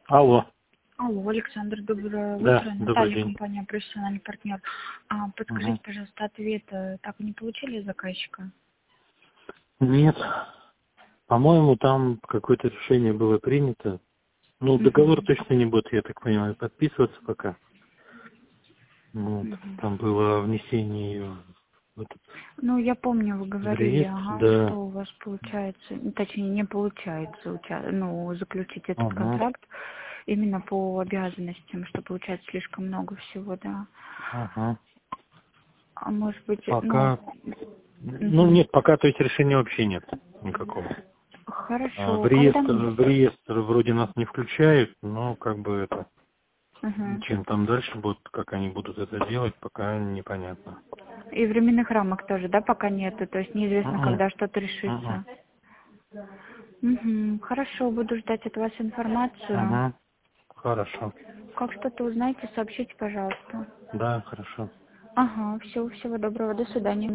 Алло. Алло, Александр, доброе Да, утро. добрый Наталья, день. компания «Профессиональный партнер». Мгм. Подскажите, пожалуйста, ответ так и не получили от заказчика? Нет, по-моему, там какое-то решение было принято. Ну, договор Мгм. точно не будет, я так понимаю, подписываться пока. Вот. Мгм. Там было внесение ее в этот Ну, я помню, вы в говорили, реестр, ага, да. что у вас получается, точнее, не получается заключить этот Ага, контракт именно по обязанностям, что получается слишком много всего, да. ага. А может быть, Пока, ну мгм. нет, пока, то есть решения вообще нет никакого. В Хорошо, когда реестр, мне... в реестр вроде нас не включают, но как бы это, Мгм. чем там дальше будут, как они будут это делать, пока непонятно. И временных рамок тоже, да, пока нету, то есть неизвестно, Мгм. когда что-то Мгм. решится. Угу. Хорошо, буду ждать от вас информацию. Мгм. Хорошо. Как что-то узнаете, сообщите, пожалуйста. Да, хорошо. Ага, все, всего доброго, до свидания.